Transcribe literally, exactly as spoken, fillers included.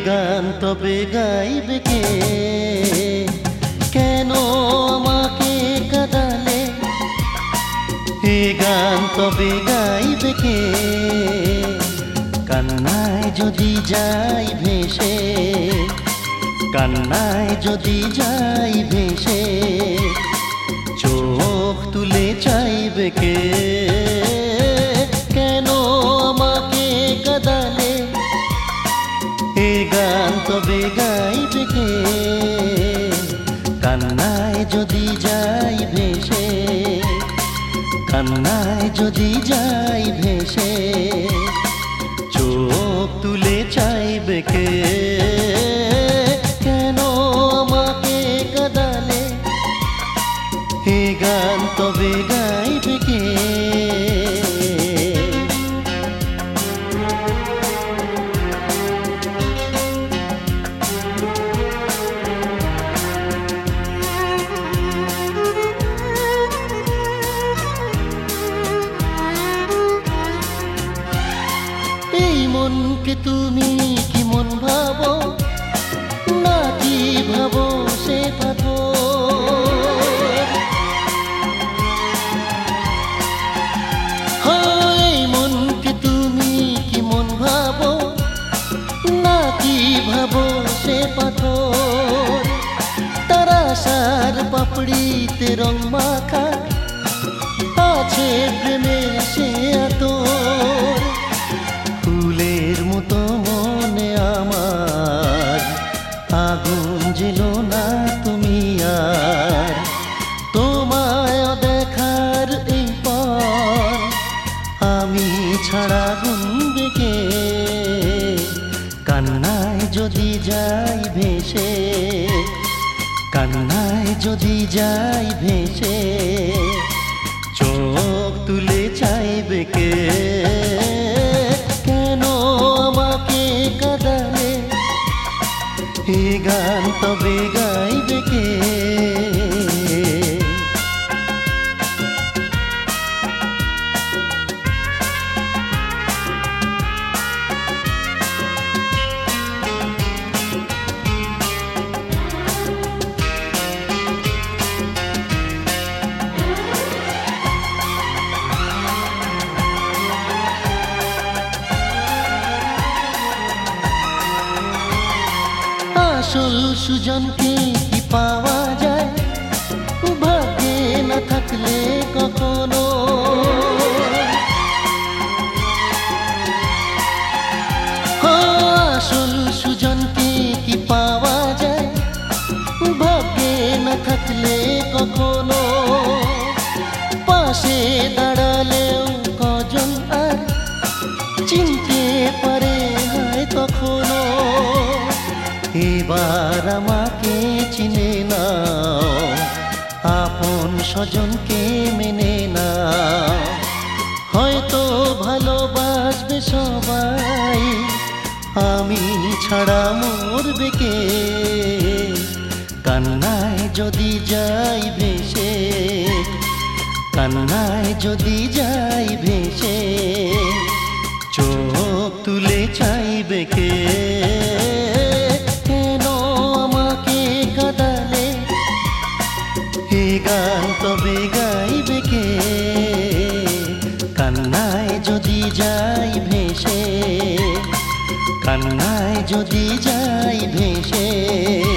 গান তবে গাইবে কে? কেন আমাকে কাঁদালে? এ গান তবে গাইবে কে? কান্নায় যদি যাই ভেসে, কান্নায় যদি যাই ভেসে, চোখ তুলে চাইবে কে? কেন আমাকে কাঁদালে? এ গান তবে গাইবে কে? কান্নায় যদি যাই ভেসে, কান্নায় যদি যাই ভেসে, চোখ তুলে চাইবে কে? কেন আমাকে কাঁদালে? এ গান তবে গাইবে কে? এই মনকে তুমি কি মন ভাবো, নাকি ভাবো সে পাথর? এই মনকে তুমি কি মন ভাবো, নাকি ভাবো সে পাথর? তার আশার পাপড়িতে রং মাখা আছে প্রেমের সে আতর। ফুলের মতো মনে আমার আগুন জেলো না তুমি আর, তোমায় দেখার এই পর আমি ছাড়া গুনবে কে? কান্নায় যদি যাই ভেসে, কান্নায় যদি যাই ভেসে, চোখ তুলে চাইবে কে? কেন আমাকে কাঁদালে? এ গান তবে গাইবে কে? আসল সুজনকে কি পাওয়া যায়? ভাগ্যে না থাকলে কখনো। আসল সুজনকে কি পাওয়া যায়? ভাগ্যে না থাকলে কখনো। পাশে দাঁড়ালেও কজন আর চিনতে পারে হয় তখনো। এবার আমাকে চিনে নাও, আপন স্বজনকে মেনে নাও। হয়তো ভালোবাসবে সবাই, আমি ছাড়া মরবে কে? কান্নায় যদি যাই ভেসে, কান্নায় যদি যাই ভেসে, চোখ তুলে চাইবে কে? গান তবে গাইবে কে? কান্নায় যদি যাই ভেসে, কান্নায় যদি যাই ভেসে,